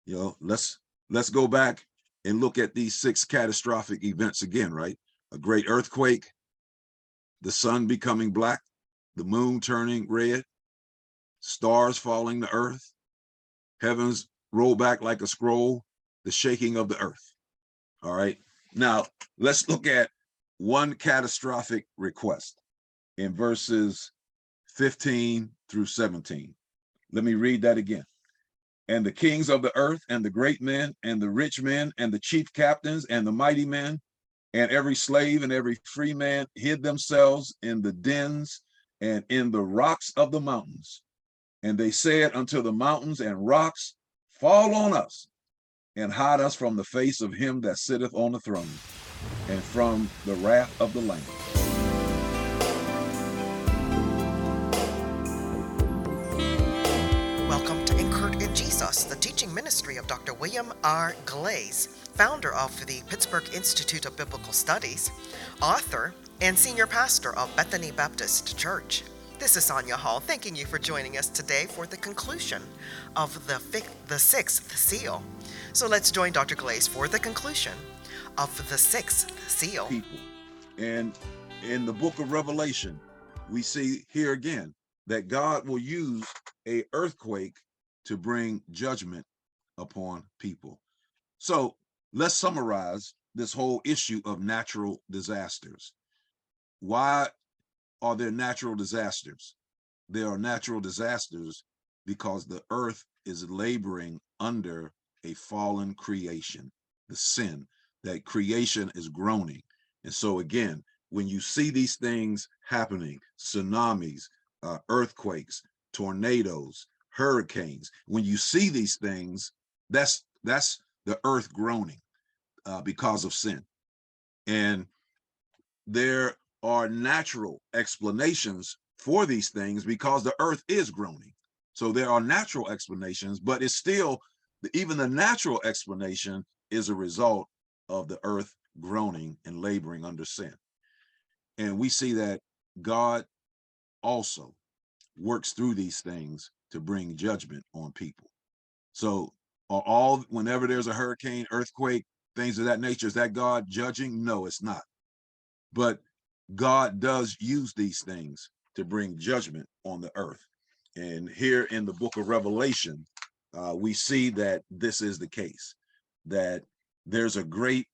Let's go back and look at these 6 catastrophic events again, right? A great earthquake, the sun becoming black, the moon turning red, stars falling to earth, heavens roll back like a scroll, the shaking of the earth. All right. Now, let's look at one catastrophic request in verses 15 through 17. Let me read that again. And the kings of the earth, and the great men, and the rich men, and the chief captains, and the mighty men, and every slave and every free man hid themselves in the dens and in the rocks of the mountains. And they said unto the mountains and rocks, fall on us, and hide us from the face of him that sitteth on the throne, and from the wrath of the Lamb. Welcome to Anchored in Jesus, the teaching ministry of Dr. William R. Glaze, founder of the Pittsburgh Institute of Biblical Studies, author, and senior pastor of Bethany Baptist Church. This is Sonia Hall, thanking you for joining us today for the conclusion of the sixth seal. So let's join Dr. Glaze for the conclusion of the sixth seal. People. And in the book of Revelation, we see here again that God will use an earthquake to bring judgment upon people. So let's summarize this whole issue of natural disasters. Why are there natural disasters? There are natural disasters because the earth is laboring under a fallen creation, the sin, that creation is groaning. And so again, when you see these things happening, tsunamis, earthquakes, tornadoes, hurricanes, when you see these things, that's the earth groaning because of sin. And there are natural explanations for these things because the earth is groaning. So there are natural explanations, but it's still, even the natural explanation is a result of the earth groaning and laboring under sin. And we see that God also works through these things to bring judgment on people. So whenever there's a hurricane, earthquake, things of that nature, is that God judging? No, it's not. But God does use these things to bring judgment on the earth. And here in the book of Revelation, we see that this is the case, that there's a great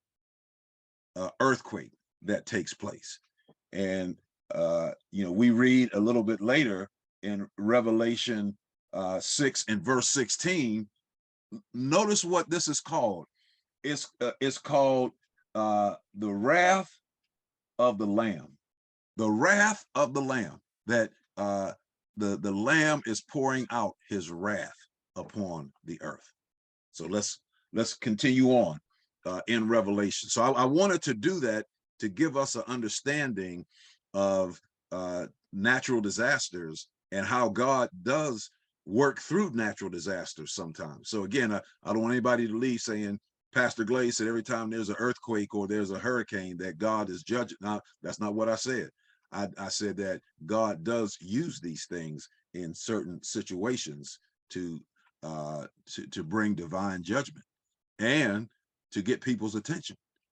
earthquake that takes place. And, we read a little bit later in Revelation 6 and verse 16, notice what this is called. It's called the wrath of the Lamb. The wrath of the Lamb, that the Lamb is pouring out his wrath upon the earth. So let's continue on in Revelation. So I wanted to do that to give us an understanding of natural disasters and how God does work through natural disasters sometimes. So again, I don't want anybody to leave saying Pastor Glaze said every time there's an earthquake or there's a hurricane that God is judging. Now, that's not what I said. I said that God does use these things in certain situations to bring divine judgment and to get people's attention.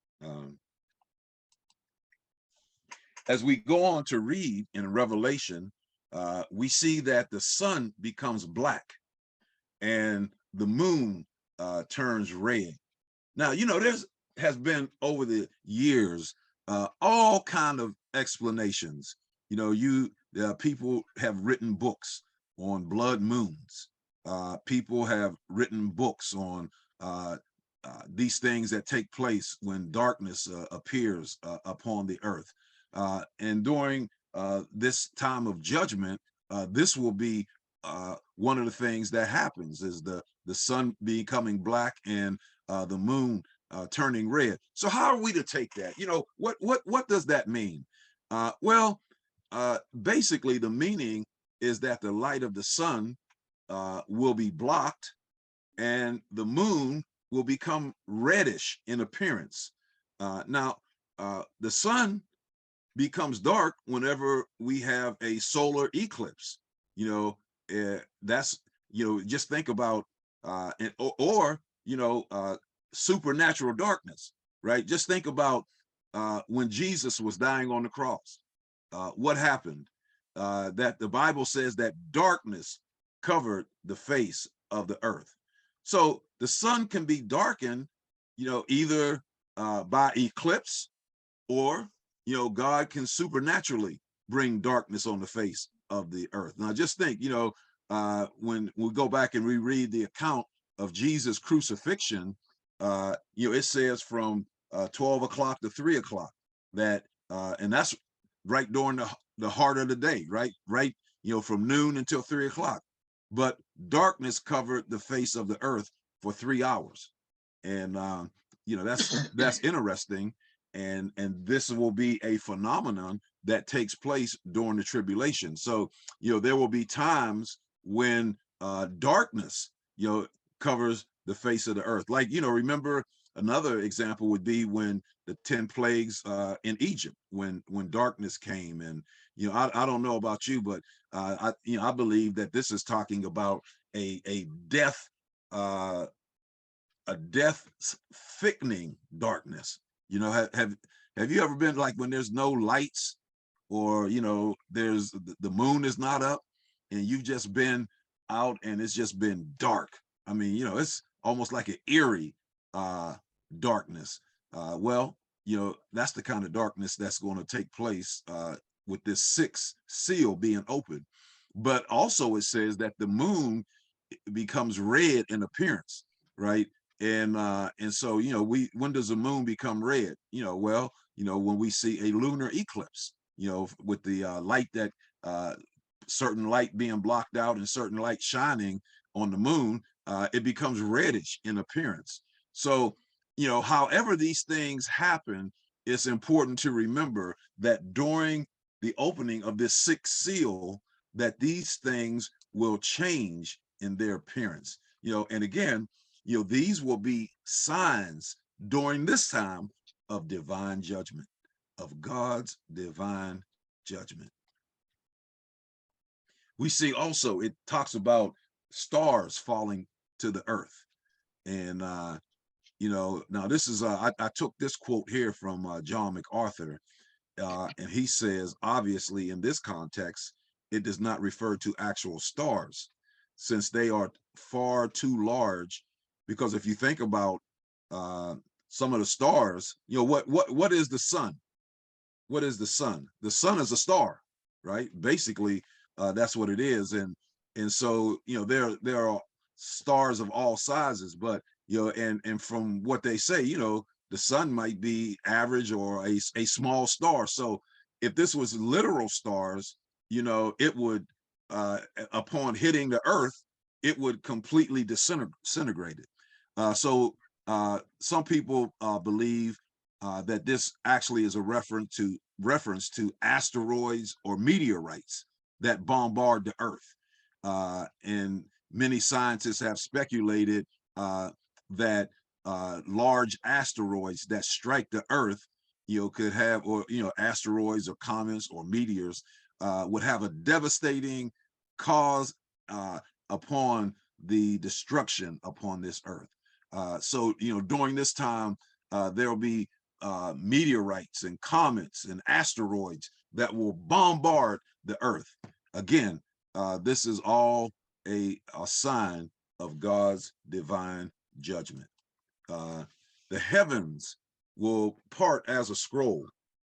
As we go on to read in Revelation, we see that the sun becomes black and the moon turns red. Now, there's has been over the years all kind of explanations. People have written books on blood moons. People have written books on these things that take place when darkness appears upon the earth. And during this time of judgment, this will be one of the things that happens, is the sun becoming black and the moon turning red. So how are we to take that? What does that mean? Well, basically the meaning is that the light of the sun will be blocked and the moon will become reddish in appearance. Now, the sun becomes dark whenever we have a solar eclipse. That's, just think about or supernatural darkness, right? Just think about when Jesus was dying on the cross. What happened? That the Bible says that darkness covered the face of the earth. So the sun can be darkened, either by eclipse, or God can supernaturally bring darkness on the face of the earth. Now just think, when we go back and reread the account of Jesus crucifixion, it says from 12 o'clock to 3 o'clock, that and that's right during the heart of the day, right, from noon until 3 o'clock. But darkness covered the face of the earth for 3 hours. And that's interesting. And this will be a phenomenon that takes place during the tribulation. So there will be times when darkness covers the face of the earth. Like, remember, another example would be when the 10 plagues in Egypt, when darkness came. And I don't know about you, but I believe that this is talking about a death, a death thickening darkness. Have you ever been, like, when there's no lights, or there's the moon is not up, and you've just been out and it's just been dark? I mean, it's almost like an eerie darkness. Well, that's the kind of darkness that's going to take place with this sixth seal being opened. But also it says that the moon becomes red in appearance, right? And so when does the moon become red? Well, when we see a lunar eclipse, with the light, that certain light being blocked out and certain light shining on the moon, it becomes reddish in appearance. So however these things happen, it's important to remember that during the opening of this sixth seal, that these things will change in their appearance. And again, these will be signs during this time of divine judgment, of God's divine judgment. We see also, it talks about stars falling to the earth. And now this is I took this quote here from John MacArthur, and he says, obviously in this context, it does not refer to actual stars, since they are far too large. Because if you think about some of the stars, what is the sun? What is the sun? The sun is a star, right? Basically, that's what it is. And so there are stars of all sizes, but and from what they say, the sun might be average or a small star. So if this was literal stars, it would, upon hitting the earth, it would completely disintegrate it. So some people believe that this actually is a reference to asteroids or meteorites that bombard the earth. And many scientists have speculated that large asteroids that strike the earth, could have, or asteroids or comets or meteors would have a devastating cause upon the destruction upon this earth. So during this time, there will be meteorites and comets and asteroids that will bombard the earth. Again, this is all a sign of God's divine judgment. The heavens will part as a scroll.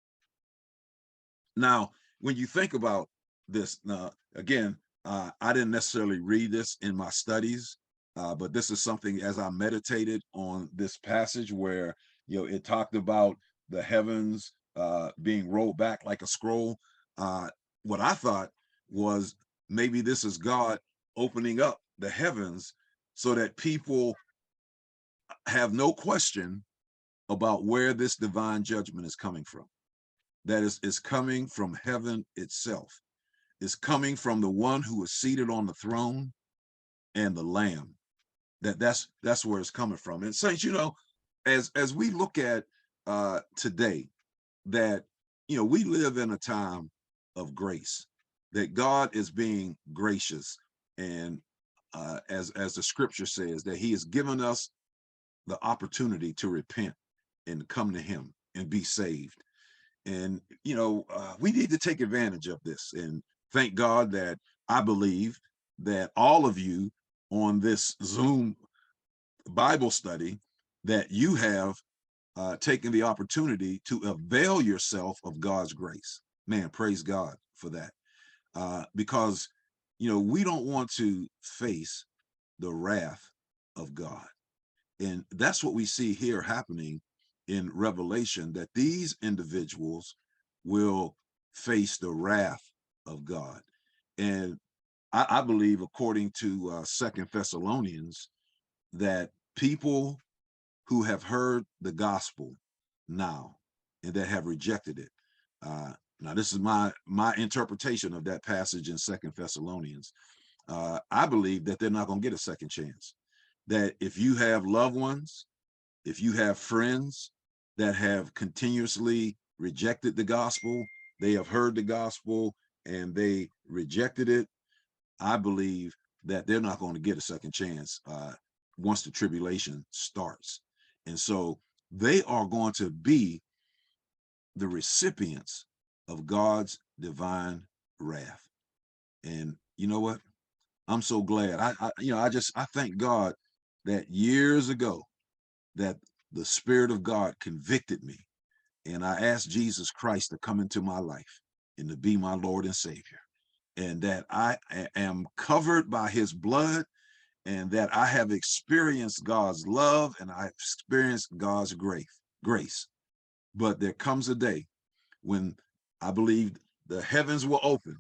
Now, when you think about this, now again, I didn't necessarily read this in my studies, but this is something, as I meditated on this passage where it talked about the heavens being rolled back like a scroll. What I thought was, maybe this is God opening up the heavens so that people have no question about where this divine judgment is coming from. That is coming from heaven itself. It's coming from the one who is seated on the throne and the Lamb. That's where it's coming from. And saints, as we look at today, that we live in a time of grace, that God is being gracious and as the scripture says, that he has given us the opportunity to repent and come to him and be saved. And, we need to take advantage of this. And thank God that I believe that all of you on this Zoom Bible study, that you have taken the opportunity to avail yourself of God's grace. Man, praise God for that. Because, we don't want to face the wrath of God. And that's what we see here happening in Revelation, that these individuals will face the wrath of God. And I believe, according to 2 Thessalonians, that people who have heard the gospel now and that have rejected it. Now, this is my interpretation of that passage in 2 Thessalonians. I believe that they're not going to get a second chance. That if you have loved ones, if you have friends that have continuously rejected the gospel, they have heard the gospel and they rejected it, I believe that they're not going to get a second chance once the tribulation starts. And so they are going to be the recipients of God's divine wrath. And you know what? I'm so glad. I thank God that years ago that the Spirit of God convicted me, and I asked Jesus Christ to come into my life and to be my Lord and Savior, and that I am covered by his blood, and that I have experienced God's love and I've experienced God's grace. But there comes a day when I believe the heavens will open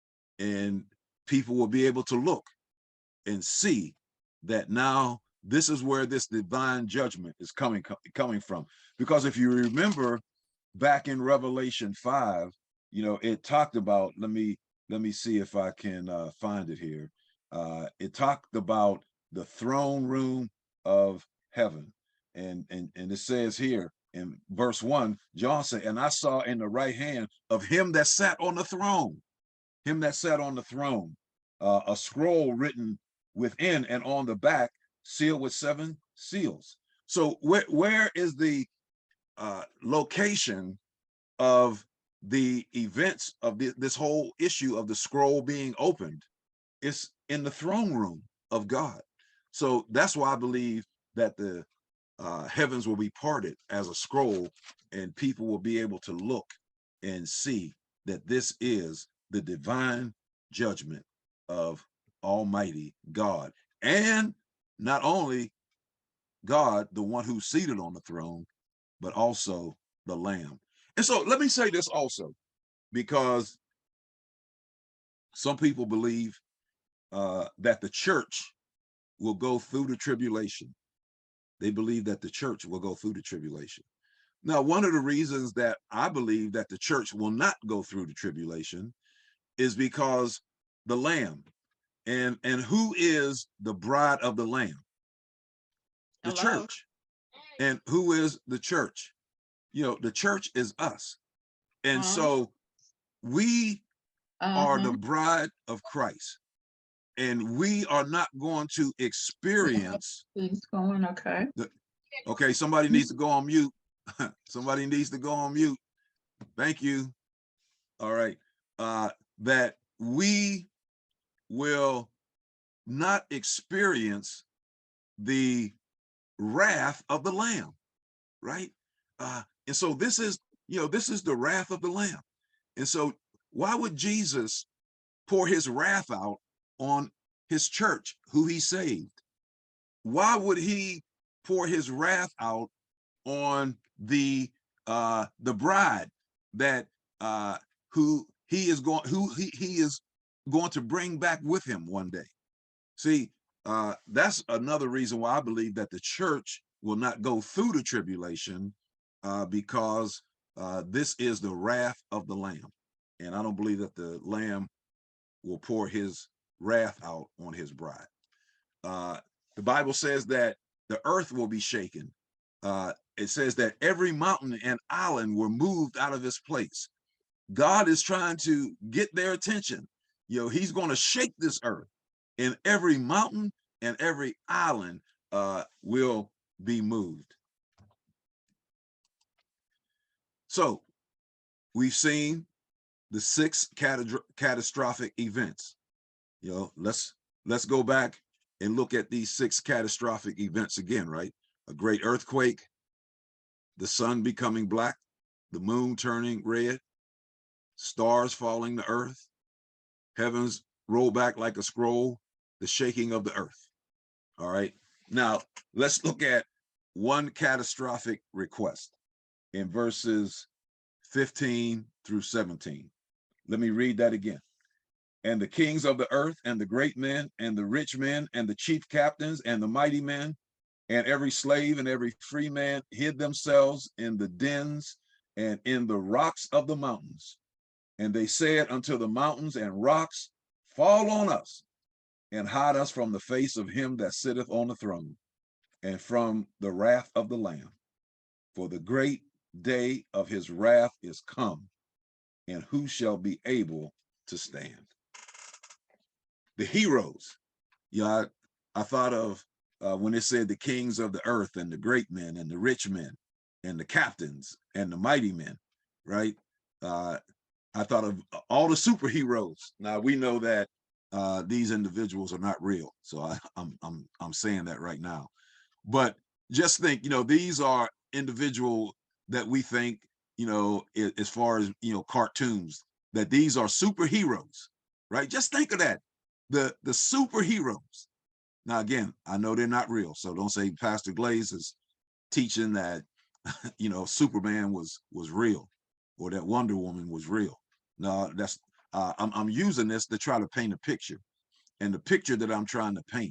and people will be able to look and see that now this is where this divine judgment is coming from. Because if you remember back in Revelation 5, it talked about, let me see if I can find it here. It talked about the throne room of heaven. And it says here in verse 1, John said, and I saw in the right hand of him that sat on the throne, a scroll written within and on the back, sealed with 7 seals. So where is the location of the events of this whole issue of the scroll being opened? It's in the throne room of God. So that's why I believe that the heavens will be parted as a scroll, and people will be able to look and see that this is the divine judgment of Almighty God. And not only God, the one who's seated on the throne, but also the Lamb. And so let me say this also, because some people believe that the church will go through the tribulation. They believe that the church will go through the tribulation. Now, one of the reasons that I believe that the church will not go through the tribulation is because the Lamb. And who is the bride of the Lamb? The church. And who is the church? The church is us. And so we are the bride of Christ. And we are not going to experience. He's going, okay. Okay, somebody needs to go on mute. Somebody needs to go on mute. Thank you. All right. That we will not experience the wrath of the Lamb, right? And so this is the wrath of the Lamb. And so why would Jesus pour his wrath out on his church, who he saved? Why would he pour his wrath out on the bride that who he is going to bring back with him one day? See, that's another reason why I believe that the church will not go through the tribulation, because this is the wrath of the Lamb. And I don't believe that the Lamb will pour his wrath out on his bride. The Bible says that the earth will be shaken. It says that every mountain and island were moved out of its place. God is trying to get their attention. He's going to shake this earth. and every mountain and every island will be moved. So we've seen the 6 catastrophic events. Let's go back and look at these 6 catastrophic events again, right? A great earthquake, the sun becoming black, the moon turning red, stars falling to earth, heavens roll back like a scroll, the shaking of the earth. All right. Now let's look at one catastrophic request in verses 15 through 17. Let me read that again. And the kings of the earth, and the great men, and the rich men, and the chief captains, and the mighty men, and every slave and every free man hid themselves in the dens and in the rocks of the mountains. And they said unto the mountains and rocks, fall on us, and hide us from the face of him that sitteth on the throne, and from the wrath of the Lamb. For the great day of his wrath is come, and who shall be able to stand? The heroes. I thought of when it said the kings of the earth, and the great men, and the rich men, and the captains, and the mighty men, right? I thought of all the superheroes. Now we know that these individuals are not real, so I'm saying that right now. But just think, these are individuals that we think, as far as cartoons, that these are superheroes, right? Just think of that, the superheroes. Now again, I know they're not real, so don't say Pastor Glaze is teaching that Superman was real, or that Wonder Woman was real. No, that's I'm using this to try to paint a picture, and the picture that I'm trying to paint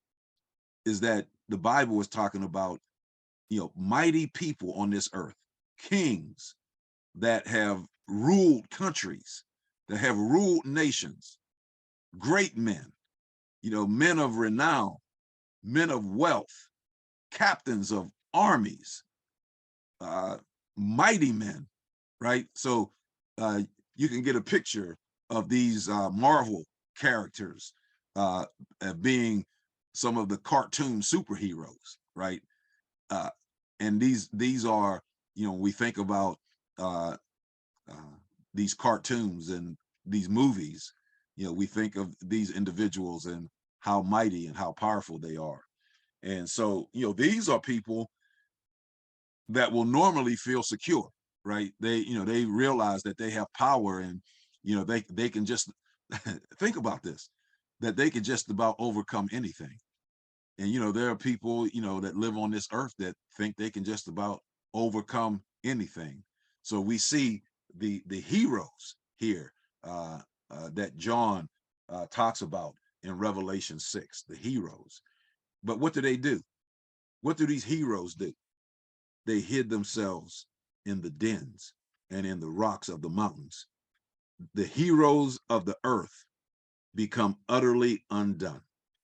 is that the Bible is talking about mighty people on this earth, kings that have ruled countries, that have ruled nations, great men, men of renown, men of wealth, captains of armies, mighty men, right? So you can get a picture of these Marvel characters being some of the cartoon superheroes, right? And these are, we think about these cartoons and these movies, we think of these individuals and how mighty and how powerful they are. And so, these are people that will normally feel secure, right? They realize that they have power, and, they can just think about this, that they can just about overcome anything. And, there are people, that live on this earth that think they can just about overcome anything. So we see the heroes here that John talks about in Revelation 6, the heroes. But what do? What do these heroes do? They hid themselves in the dens and in the rocks of the mountains. The heroes of the earth become utterly undone.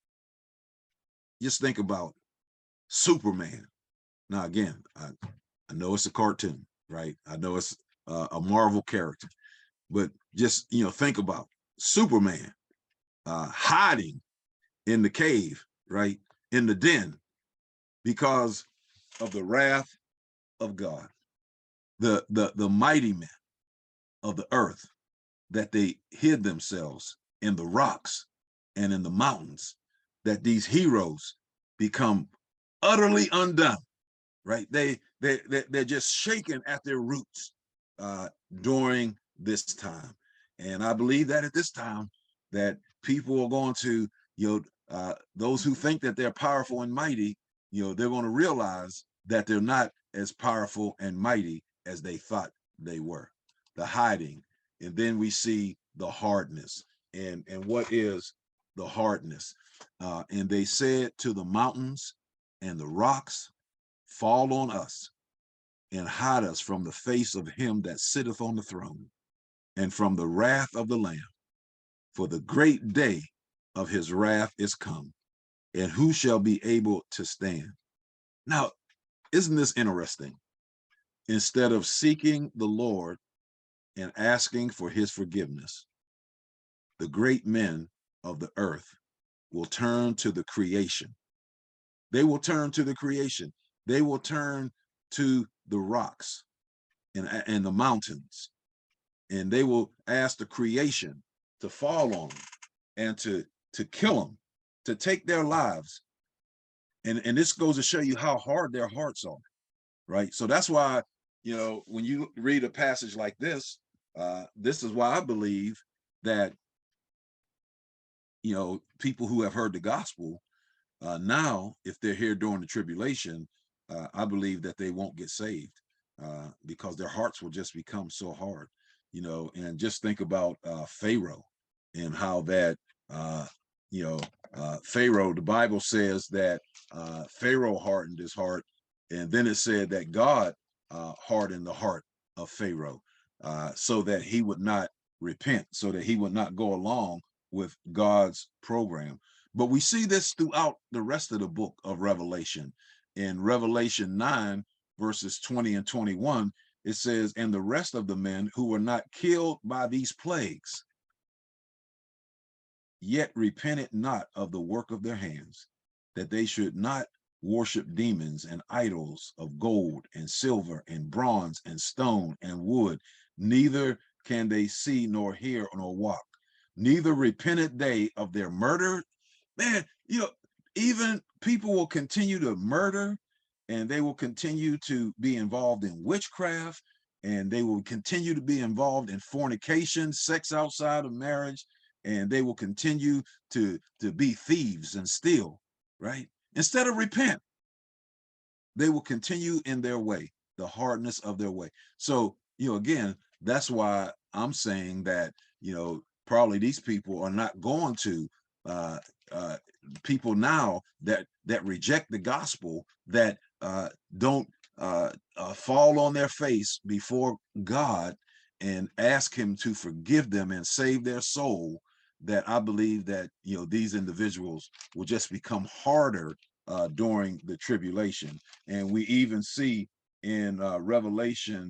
Just think about Superman. Now, again, I know it's a cartoon, right? I know it's a Marvel character, but just, think about Superman hiding in the cave, right? In the den, because of the wrath of God. The mighty men of the earth, that they hid themselves in the rocks and in the mountains, that these heroes become utterly undone, right? They're just shaken at their roots during this time. And I believe that at this time, that people are going to, those who think that they're powerful and mighty, they're going to realize that they're not as powerful and mighty as they thought they were. The hiding, and then we see the hardness. And what is the hardness? And they said to the mountains and the rocks, fall on us and hide us from the face of him that sitteth on the throne, and from the wrath of the Lamb. For the great day of his wrath is come, and who shall be able to stand? Now, isn't this interesting? Instead of seeking the Lord and asking for his forgiveness, the great men of the earth will turn to the creation. They will turn to the creation. They will turn to the rocks and the mountains, and they will ask the creation to fall on them and to kill them, to take their lives. And this goes to show you how hard their hearts are, right? So that's why, when you read a passage like this, this is why I believe that, people who have heard the gospel, now, if they're here during the tribulation, I believe that they won't get saved, because their hearts will just become so hard, and just think about Pharaoh and how that, Pharaoh, the Bible says that Pharaoh hardened his heart, and then it said that God hardened the heart of Pharaoh, so that he would not repent, so that he would not go along with God's program. But we see this throughout the rest of the book of Revelation. In Revelation 9, verses 20 and 21, it says, "And the rest of the men who were not killed by these plagues, yet repented not of the work of their hands, that they should not worship demons and idols of gold and silver and bronze and stone and wood, neither can they see nor hear nor walk. Neither repented they of their murder." Man, even people will continue to murder, and they will continue to be involved in witchcraft, and they will continue to be involved in fornication, sex outside of marriage, and they will continue to be thieves and steal, right? Instead of repent, they will continue in their way, the hardness of their way. So, again, that's why I'm saying that, probably these people are not going to, people now that reject the gospel, that don't fall on their face before God and ask him to forgive them and save their soul, that I believe that these individuals will just become harder during the tribulation. And we even see in Revelation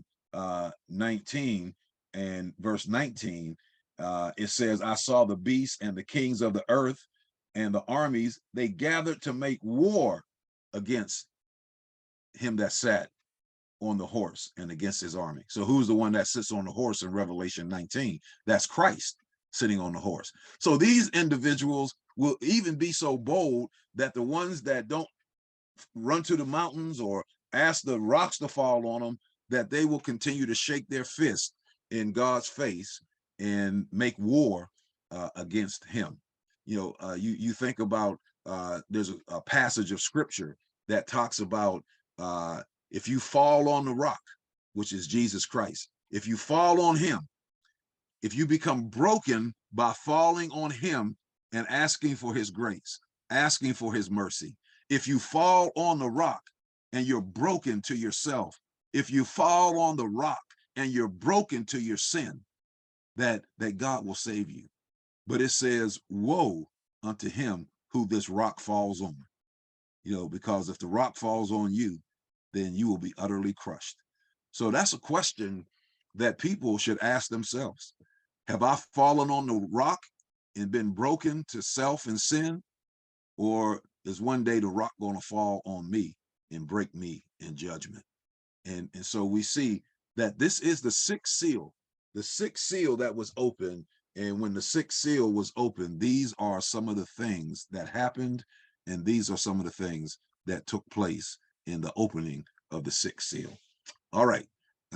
19 and verse 19, it says, "I saw the beast and the kings of the earth and the armies, they gathered to make war against him that sat on the horse and against his army." So who's the one that sits on the horse in Revelation 19? That's Christ sitting on the horse. So these individuals will even be so bold that the ones that don't run to the mountains or ask the rocks to fall on them, that they will continue to shake their fist in God's face and make war against him. You think about, there's a passage of scripture that talks about, if you fall on the rock, which is Jesus Christ, if you fall on him, if you become broken by falling on him and asking for his grace, asking for his mercy, if you fall on the rock and you're broken to yourself, if you fall on the rock and you're broken to your sin, that God will save you. But it says, woe unto him who this rock falls on, because if the rock falls on you, then you will be utterly crushed. So that's a question that people should ask themselves. Have I fallen on the rock and been broken to self and sin? Or is one day the rock going to fall on me and break me in judgment? And so we see that this is the sixth seal that was opened. And when the sixth seal was opened, these are some of the things that happened, and these are some of the things that took place in the opening of the sixth seal. All right.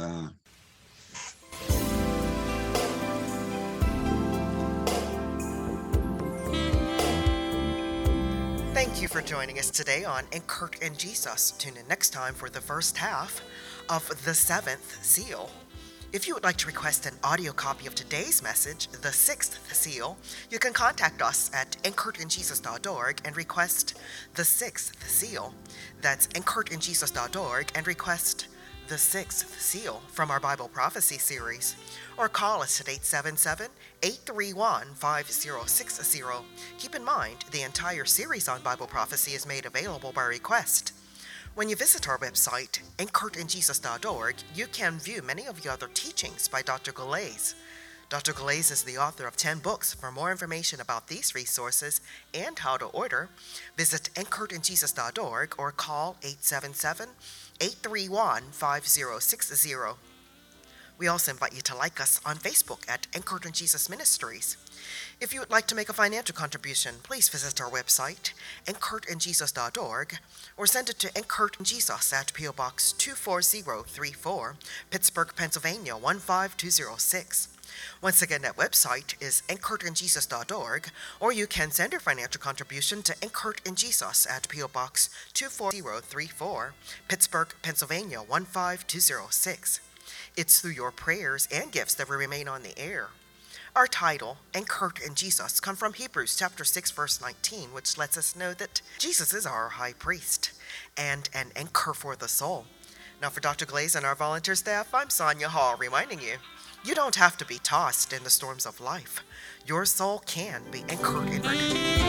Thank you for joining us today on Encourage in Jesus. Tune in next time for the first half of the seventh seal. If you would like to request an audio copy of today's message, The Sixth Seal, you can contact us at encourageinjesus.org and request The Sixth Seal. That's encourageinjesus.org and request The Sixth Seal from our Bible Prophecy series. Or call us at 877-831-5060. Keep in mind, the entire series on Bible prophecy is made available by request. When you visit our website, encourageinjesus.org, you can view many of the other teachings by Dr. Galais. Dr. Glaze is the author of 10 books. For more information about these resources and how to order, visit anchoredinjesus.org or call 877-831-5060. We also invite you to like us on Facebook at Anchored in Jesus Ministries. If you would like to make a financial contribution, please visit our website, anchoredinjesus.org, or send it to Anchored in Jesus at P.O. Box 24034, Pittsburgh, Pennsylvania 15206. Once again, that website is anchoredinjesus.org, or you can send your financial contribution to Anchored in Jesus at P.O. Box 24034, Pittsburgh, Pennsylvania 15206. It's through your prayers and gifts that we remain on the air. Our title, Anchored in Jesus, comes from Hebrews chapter 6, verse 19, which lets us know that Jesus is our high priest and an anchor for the soul. Now for Dr. Glaze and our volunteer staff, I'm Sonia Hall, reminding you, you don't have to be tossed in the storms of life. Your soul can be anchored in